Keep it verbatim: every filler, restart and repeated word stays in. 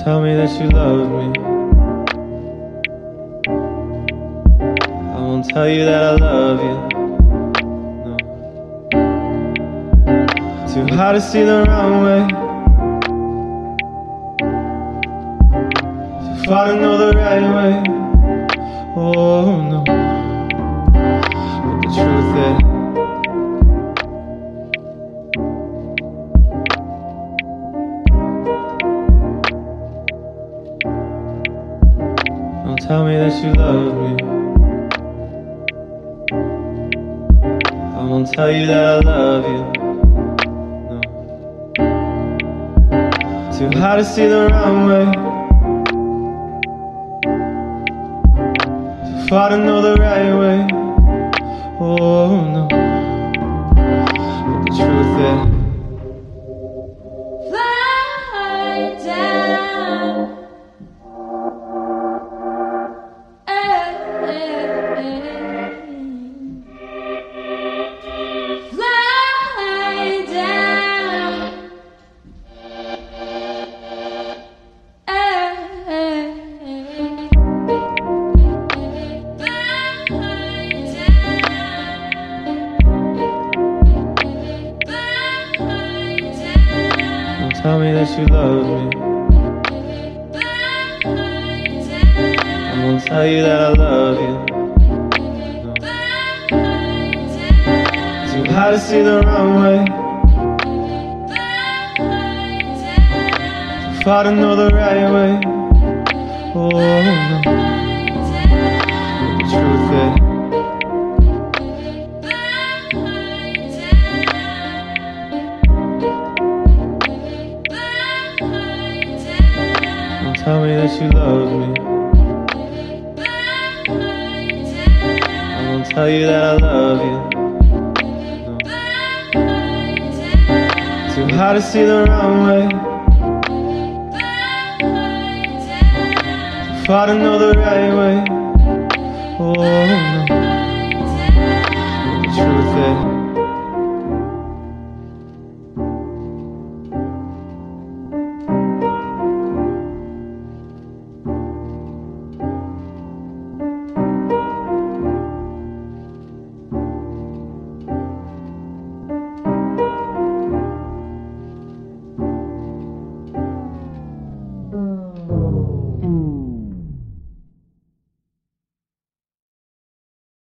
tell me that you love me. I won't tell you that I love you. No. Too hard to see the wrong way, too far to know the right way. Oh no. But the truth is, don't tell me that you love me. I won't tell you that I love you. No. Too hard to see the wrong way, too far to know the right way. Oh no. But the truth is, fly down. tell me that you love me. I won't tell you that I love you. No. Too hard to see the wrong way, too far to know the right way. Oh no. But the truth is, tell me that you love me. I won't tell you that I love you. No. Too hard to see the wrong way, too far to know the right way. Oh no.